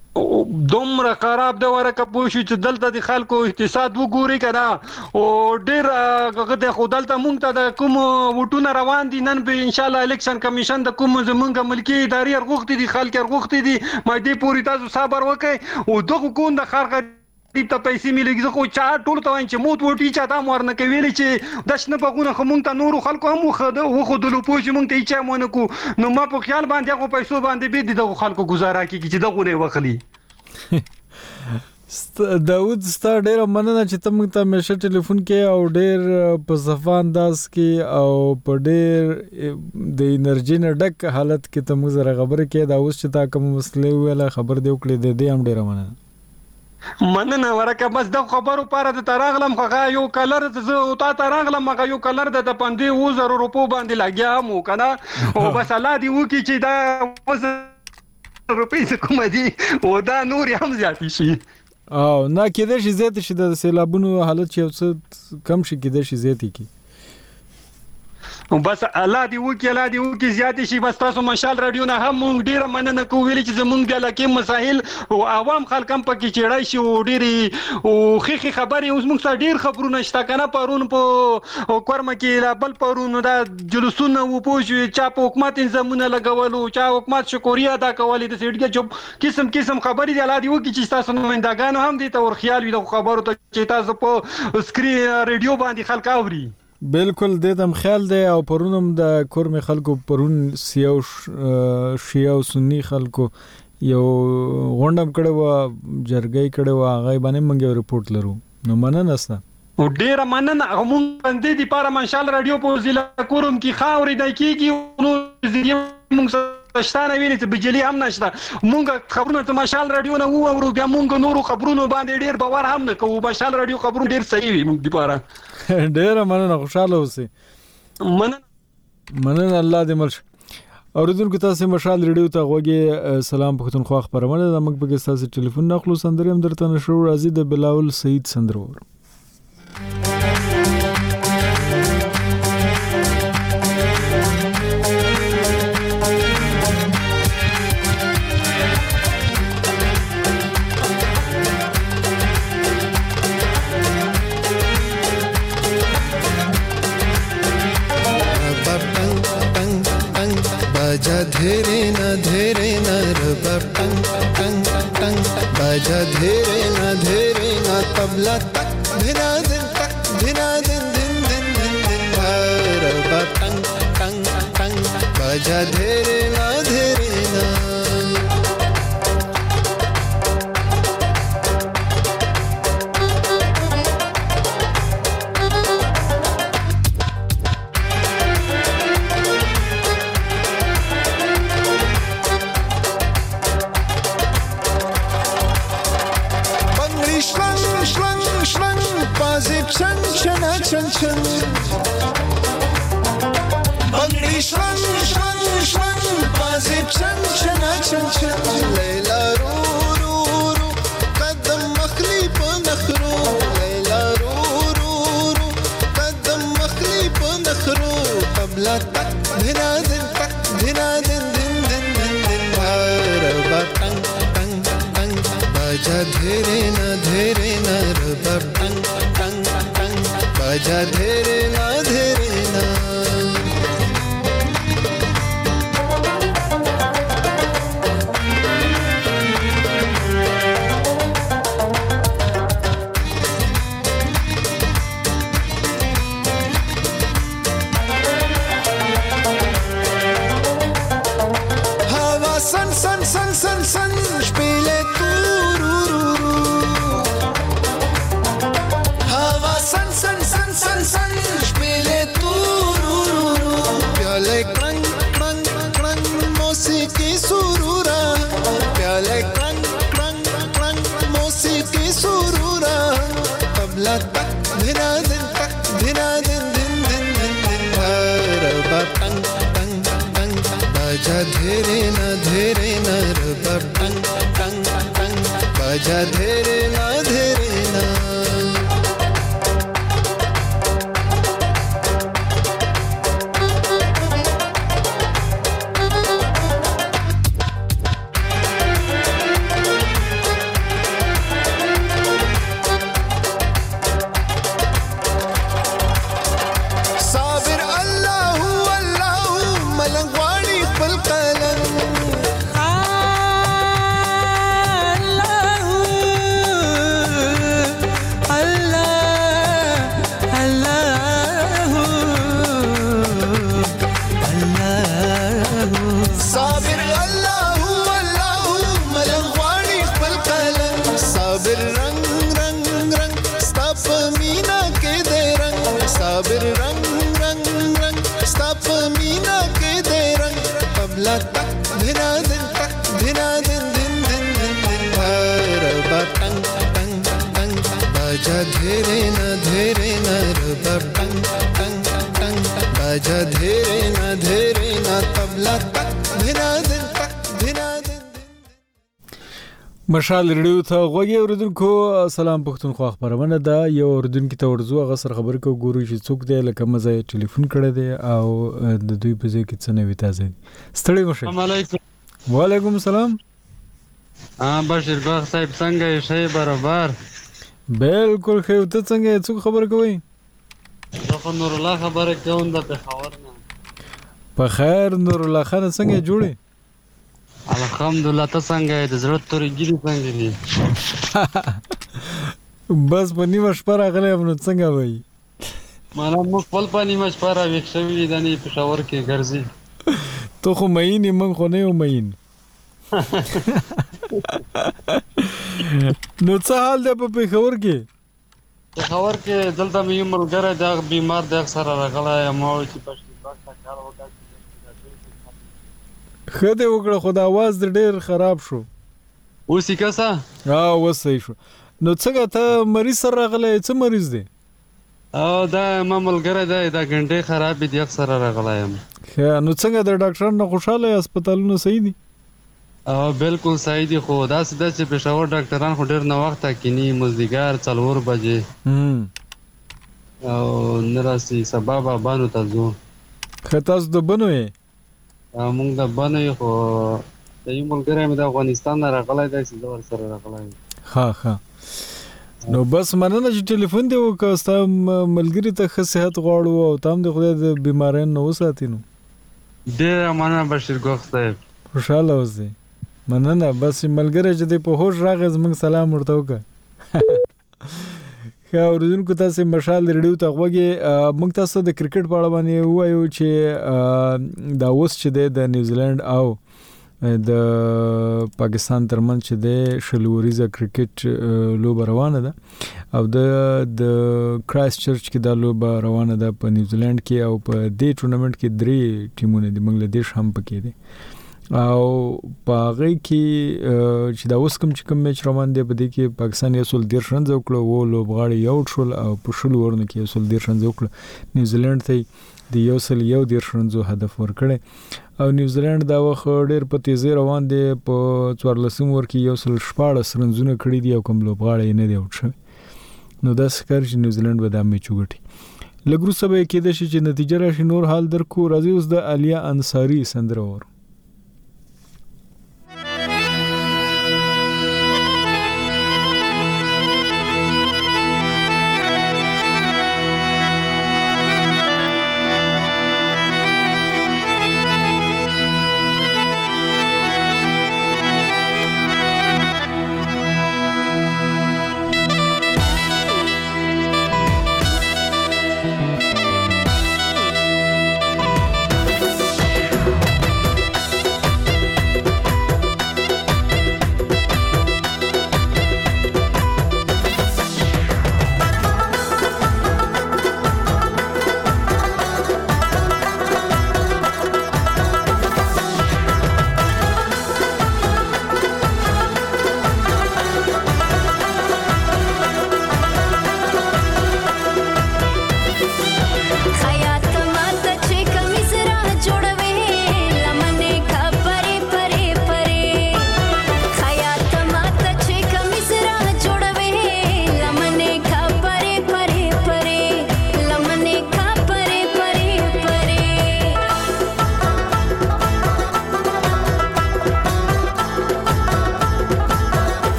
دومره خراب دی ورکه پوښي چې دلته د خلکو اقتصاد وګوري کنه او ډیر هغه د خودلته مونږ ته د کوم وټونه روان دي نن به ان شاء الله الیکشن کمیشن د کوم زمونږ ملکی ادارې ارغوختي دي خلک ارغوختي دي ما دې پوری تاسو صبر وکړئ او دغه کوم د خلک ته پیسې ملګي زه خو چا ټول ته وایم چې موت وټی چا ته مور نه کوي چې دښنه بغونه خو مونږ ته نور خلکو هم خو خو خو د لوپو چې مونږ ته چا مونږ کو نو ما په خیال باندې هغه پیسو باندې به د خلکو گزاره کوي چې دغه نه وخلی داود ستا ډیر مننه چې ته موږ ته مشه ټلیفون کې او ډیر په صفا انداز کې او په ډیر د انرژي نه ډک حالت کې ته موږ سره خبرې کې دا اوس چې تا کوم مسلې ویله خبر دی وکړې د دې هم ډیر مننه مننه ورکه بس د خبرو پاره د تراغلم خو یو کلر زه او تا تراغلم مګه یو کلر د پندې و زره روپو باندې لګیا مو کنه او بس الله دی وکي چې دا روپې کوم دي او دا نور هم زیات شي او نه کېدای شي زیات شي د سیلابونو حالت چې اوس کم شي کېدای شي زیات کی بس الله دی وکي الله دی وکي زیات شي بس تاسو مشال رادیو نه هم مونږ ډیر مننه کوو ویل چې زمونږ د لکه مسائل او عوام خلک هم پکې چړای شي او ډیر او خخي خبري اوس موږ سره ډیر خبرونه شته کنه پرون په کورم کې لا بل پرون دا جلوسونه و پوه چا په حکومت زمونه لګولو چا حکومت شکریا ادا کولې د سیډګه جوب قسم قسم خبري دی الله دی وکي چې تاسو نمائندگان هم دي ته ور خیال وي د خبرو ته چې تاسو په سکرین رادیو باندې خلک اوري بالکل د دم خیال دی او پرونم د کورم خلکو پرون سیاو شیعه او سنی خلکو یو غونډم کړه و جرګي کړه و هغه باندې موږ ریپورت لرو نو مننه استه او ډیر مننه هم باندې دی لپاره ماشال رادیو په ضلع کورم کې خاورې د کیږي نو زیږ موږ پښتانه ویني چې بجلی هم نشته مونږ خبرونه ته ماشال رادیو نه وو او بیا مونږ نورو خبرونو باندې ډیر باور هم نه کوو ماشال رادیو خبرونه ډیر صحیح وي مونږ لپاره ډیر مننه خوشاله اوسئ مننه مننه الله دې مل اوریدونکو تاسو مشال رادیو ته غوږی سلام پښتونخوا خبرونه د موږ په تاسو ټلیفون نخلو سندریم درته نشو راځي د بلاول سعید سندرور बाजा धेरे न धेरे न रबा टंग टंग टंग बाजा धेरे न धेरे न तबला तक धिना दिन तक धिना दिन दिन दिन दिन दिन रबा टंग टंग टंग बाजा धेरे न धेरे न Chan chana chan chan Bangdi shwan shwan shwan Bazi chan chana chan chan Layla ru ru ru Qadam makhli pa nakhru Layla ru ru ru Qadam makhli pa nakhru Tabla tak dhina din tak dhina din din din din din Raba tang tang tang Baja dhere na dhere na Raba tang tang बाजा धेरे ना धेरे ना हवा सन सन सन सन सन spiele tu ru ru ru हवा सन सन सन सन सन spiele tu ru ru ru प्याले क्रंग क्रंग क्रंग मौसीकी सुरूरा प्याले क्रंग क्रंग क्रंग मौसीकी सुरूरा तबला तक धिना दिन तक धिना दिन दिन दिन दिन दिन रबा टंग टंग टंग बाजा धेरे न धेरे न रबा टंग टंग टंग बाजा धेरे न धेरे न रंग रंग रंग स्टॉप मीना के दे रंग तबला तक धिना दिन तक धिना दिन दिन दिन दिन दिन रबा टंग टंग टंग बाजा धेरे न धेरे न रबा टंग टंग टंग बाजा धेरे न धेरे न तबला तक धिना दिन तक धिना दिन مشال ریډیو ته غوږی اوریدونکو سلام پښتونخوا خبرونه ده یو اوریدونکو ته ورزو هغه سره خبرې کو ګورو چې څوک دی لکه مزه ټلیفون کړی دی او د دوی په ځای کې څه نوي تازه دي ستړي مشه السلام علیکم وعلیکم السلام ها بشیر باغ صاحب څنګه یې شی برابر بالکل خو ته څنګه څوک خبر کوي زه نور الله خبره کوم د پېښور نه په خیر نور الله خان څنګه جوړي الحمدلله ته څنګه د زړه تورې ګیری څنګه دي بس په نیمه شپه راغلی یم نو څنګه وایي مانا موږ خپل په نیمه شپه راویښ شوي د نه پېښور کې ګرځي ته خو مین یې موږ خو نه یو مین نو څه حال دی په پېښور کې پېښور کې دلته مې یو ملګری د بیمار د سره راغلی یم او چې بشیر باغ ته کار وکړ ښه دی وکړه خو د اواز د ډېر خراب شو اوس یې که څه ها اوس صحیح شو نو څنګه ته مریض سره راغلی څه مریض دی او دا ما ملګری دی دا ګنډې خرابې دي سره راغلی یم ښه نو څنګه د ډاکټرانو نه خوشحاله یې هسپتالونه صحیح دي او بالکل صحیح دي خو داسې ده چې پېښور ډاکټران خو ډېر ناوخته کیني مازدیګر څلور بجې او نه راسي سبا بابانو ته ځو ښه تاسو د بنو یې مونږ د بنو یې خو د یو ملګری مې د افغانستان نه راغلی دی چې زه ورسره راغلی یم ښه ښه نو بس مننه چې ټلیفون دې وکړه ستا ملګري ته ښه صحت غواړو او ته هم د خدای د بیماریانو نه وساتې نو ډېره مننه بشیر ګوښ صاحب خوشحاله اوسئ مننه بس ملګری چې دی په هوش راغی زموږ سلام ورته وکړه ښه اورېدونکو تاسې مشال ریډیو ته غوږی موږ تاسو د کرکټ په اړه باندې ووایو چې دا اوس چې دی د نیوزیلینډ او د پاکستان ترمنځ چې دی شل وریزه کرکټ لوبه روانه ده او د د کرایسټ چرچ کې دا لوبه روانه ده په نیوزیلینډ کې او په دې ټورنمنټ کې درې ټیمونه دي بنگلاديش هم پکې دي او په هغه کې چې دا اوس کوم چې کوم میچ روان دی په دې کې پاکستان یو سل ډیر شنځ وکړو او لوبغاړي یو شول او په شل ورنه کې یو سل ډیر شنځ وکړو نیوزیلند ته د یو سل یو ډیر شنځو هدف ورکړي او نیوزیلند دا وخت ډیر په تیزی روان دی په څوارلسم ور کې یو سل شپاړس رنزونه کړی دی او کوم لوبغاړي نه دی وټ نو دا ښکار چې نیوزیلند به دا میچ وګټي لګرو سبا کې د شي چې نتیجه راشي نور حال درکو راځي اوس د علیا انصاری سندره ور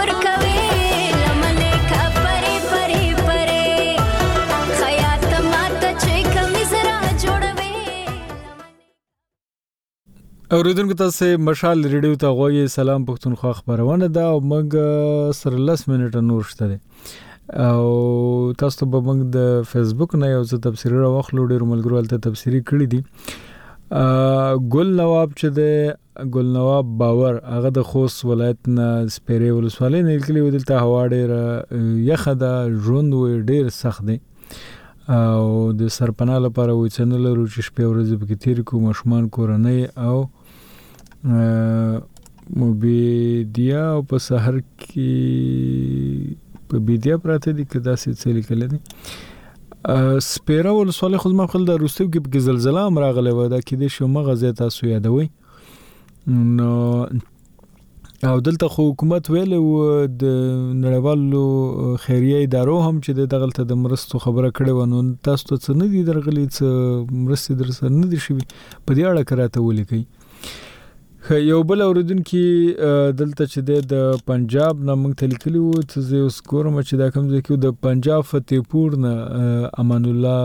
ور کوي لمنه کا پري پري پري خیاط ماته چې کمی زرا جوړوي. اوریدونکو تاسو مشال ریډیو ته غوږی سلام پښتونخوا خبرونه ده او موږ سره لس منټه نور شته دي او تاسو ته به موږ د فیسبوک نه یو څه تفسیری راوخلو ډیر ملګرو ته تفسیری کړی دي. ګل نواب چې د ګل نواب باور هغه د خوست ولایت نه سپیرې ولسوالۍ نه کلی ودلته هوا ډیر یخه ده ژوند ډیر سخت دی او د سرپناه لپاره وې څنګه لرو چې شپه ورځې په کې تیر کو مشمان کورنۍ او مبيدیا او په سحر کې په بيدیا پراته دي کدا سې څه لیکل دي. سپیره ولسوالۍ خو ما خپل د روستو کې په زلزلہ هم راغلی و دا کې د شومه غزه تاسو یادوي نو او دلته خو حکومت ویل او د نړیوالو خیریه ادارو هم چې دغلته د مرستو خبره کړې و نو تاسو ته نه دي درغلي څه مرستې درسره نه دي شوي په دې اړه کراته ولیکي. یو بل اوریدونکو دلته چې د پنجاب نامنګ تلکلی و ته زه اوس ګورم چې دا کوم ځکه د پنجاب فتحپور نه امان الله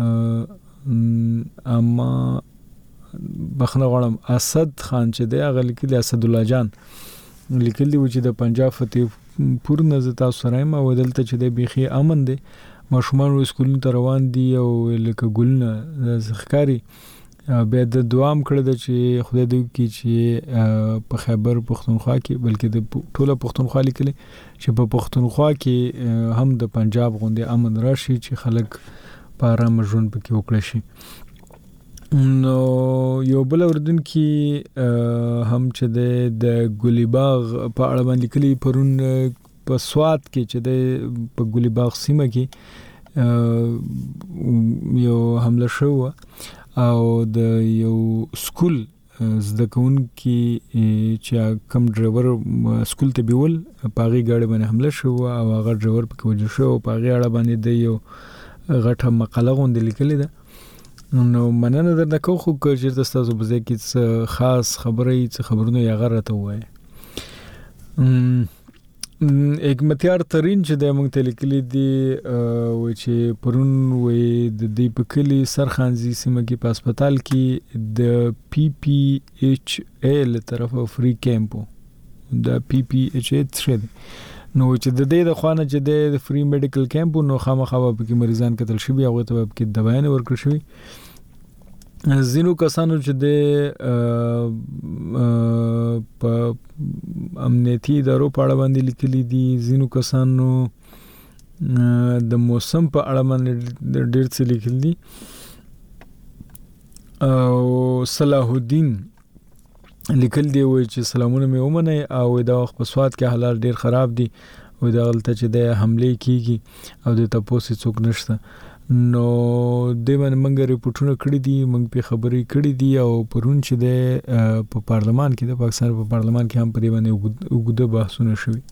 اما بخنه غړم اسد خان چې د هغه لیکلی اسد الله جان لیکلی و چې د پنجاب فتحپور نه زتا سره ما ودلته چې د بيخي امن دي ماشومان سکولونو ته روان دي او لکه ګلنه ځخکاری بیا د دوام کړی د چې خدای دې کی چې په خیبر پښتونخوا کې بلکې د ټوله پښتونخوا لیکلي چې په پښتونخوا کې هم د پنجاب غوندې امن راشي چې خلک په آرام ژوند پکې وکړي شي. نو یو بل اوریدونکو هم چې د ګلی باغ په اړه باندې لیکلي پرون په سوات کې چې د په ګلی باغ سیمه کې یو حمله شو او د یو سکول زده کوونکي چې کم ډرایور سکول ته بیول پاغي گاډي باندې حمله شو او هغه ډرایور پکې وجل شو پاغي اړه باندې د یو غټه مقاله غونډه لیکلې ده. نو مننه درنه کو خو چې تاسو به ځکه خاص خبرې څه خبرونه یې غره ته وای. یک متیار ترين چې د موږ ته لیکلي دي و چې پرون وې د دې په کلی سرخانزي سیمه کې په هسپتال کې د پی پی ایچ ای له طرفه فری کیمپو د پی پی ایچ ای څه دی نو چې د دې د خوانه چې د فری میډیکل کیمپ نو خامخا په کې مریضان کتل شوی هغه ته په کې دوايان ورکړ شوی. زینو کسانو چې د په امنیتي ادارو په اړه باندې لیکلي دي زینو کسانو د موسم په اړه باندې ډېر څه لیکلي دي او صلاح الدین لیکل دی وای چې سلامونه مې ومنه او دا وخت په سواد کې حالات ډېر خراب دي او دا غلطه چې د حمله کیږي او د تاسو څوک نشته نو د من منګ ریپورتونه کړی دي منګ په خبرې کړې دي او پرون چې د په پارلمان کې د پاکستان په پارلمان کې هم پرې باندې وګړه بحثونه شوي.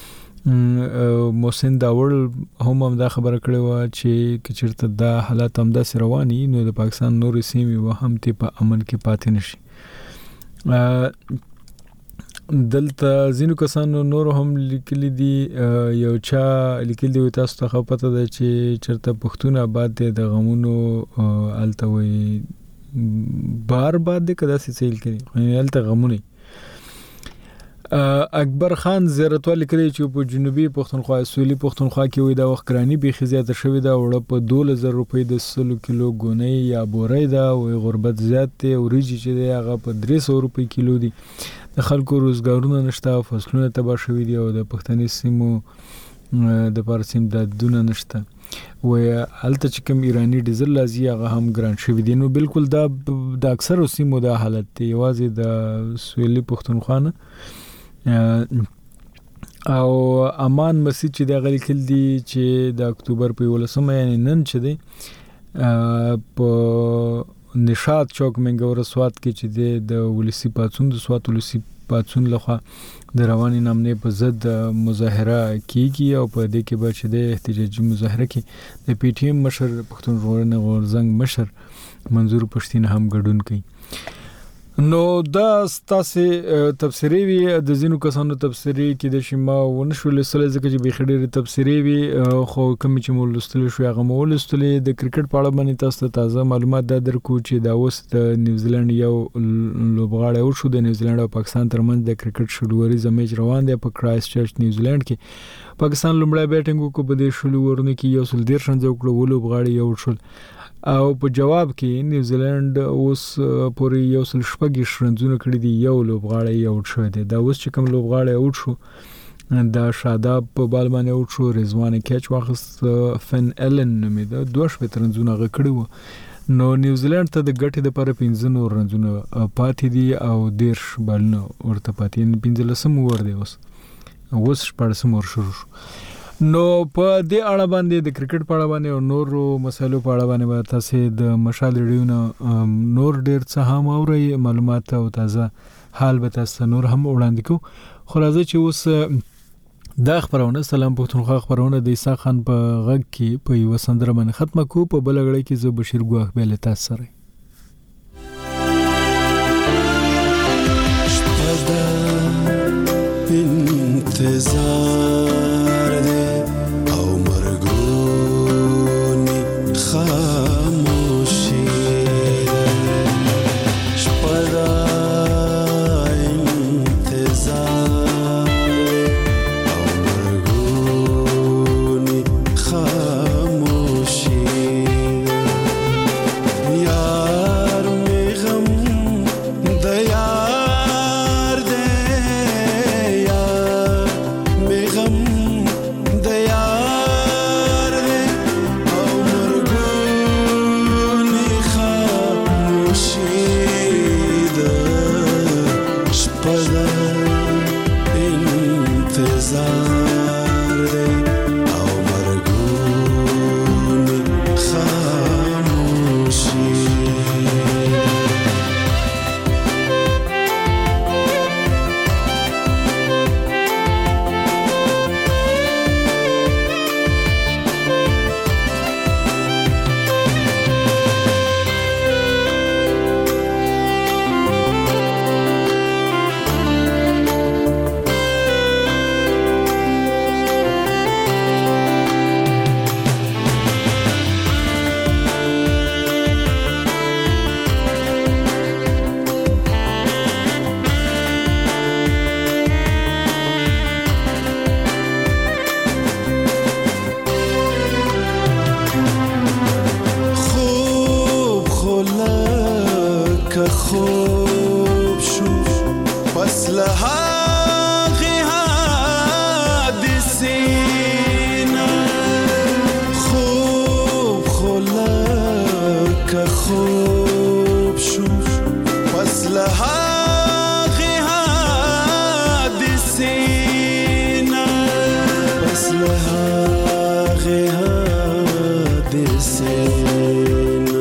محسن داور هم هم دا خبره کړې و چې چیرته دا حالات هم داسې رواني نو د پاکستان نور سیمې و هم ته په امن کې پاتې نشي. دلته زینو کسانو نور هم لیکلي دي یو چا لیکلي دی تاسو ته پته ده چې چرته پښتون آباد دي د غمونو التوي بار باد دي کدا سې سیل کړي الته غمونه. اکبر خان زیارتوال لیکلي چې په جنوبي پښتونخوا سولي پښتونخوا کې وې دا وخت کرانی به خزیات شوې دا وړ په دوه زره روپۍ د سلو کیلو غونې یا بورې دا وې غربت زیات ته اوریجی چې هغه په درې سوه روپۍ کیلو دي. د خلکو روزګارونه نشته فصلونه تباہ شوي دي او د پښتني سیمو د پارسیم د دونه نشته و الته چې کوم ایرانی ډیزل لازم هغه هم ګران شوی دي. نو بالکل دا د اکثر سیمو د حالت دی یوازې د سویلي پښتونخوا او امان مسجد چې د غلی کل دي چې د اکتوبر په ولسمه یعنی نن چې دی په نشاط چوک منګور سوات کې چې د ولسی پاتون د سوات ولسی پاتون لخوا د رواني نامنې په ضد مظاهره کیږي او په دې کې به چې د احتجاجي مظاهره کې د پی ټی ایم مشر پښتون ژغورنې غورزنګ مشر منظور پښتين هم ګډون کوي. نو دا ستاسو تفسیری وی د زینو کسانو تفسیری کې د شیما ونشول سره ځکه چې به خډيره تفسیری وی خو کوم چې مول لستل شو هغه مول لستل د کرکټ په اړه باندې تاسو تازه معلومات د درکو چې دا اوس د نیوزیلند یو لوبغاړی او شو د نیوزیلند او پاکستان ترمنځ د کرکټ شډوري میچ روان دی په کرایست چرچ نیوزیلند کې پاکستان لومړی بیټینګ کو په دې شلو ورنه کې یو سل ډیر شنځ وکړو لوبغاړی یو شل او په جواب کې نیوزیلند اوس پورې یو سل شپږ شرنځونه کړی دی یو لوبغاړی یو شو دی دا اوس چې کوم لوبغاړی اوټ شو دا شاداب په بال باندې اوټ شو رضوان کیچ واخست فن ایلن نومې دا دوه شپږ ترنځونه غکړو نو نیوزیلند ته د ګټې لپاره پنځه نور رنځونه پاتې دي او دیرش بالونه ورته پاتې پنځلسم ور دی اوس اوس شپږم ور شروع نو په دې اړه باندې د کرکټ په اړه باندې او نورو مسایلو په اړه باندې تاسو د مشال ریډیو نور ډیر څه هم اوري معلومات او تازه حال به تاسو نور هم وړاندې کو خو راځي چې اوس دا خبرونه سلام پښتونخوا خبرونه د عیسی خان په غږ کې په یو سندره باندې ختمه کو په بل غړي کې زه بشیر ګواخ به له تاسو سره انتظار دے او مرگونی خاموشی شپدا انتظار او مرگونی خاموشی یار میں غم دیا خوب شو پس لهاغی حادثینا خوب خلک خوب شو پس لهاغی حادثینا پس لهاغی حادثینا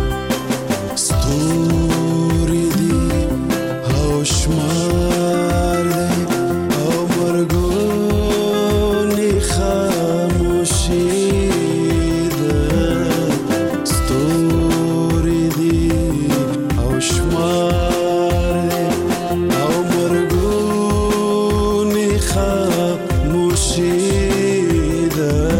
شمار دے او مرگونی خاموشی دے ستوری دی او شمار دے او مرگونی خاموشی دے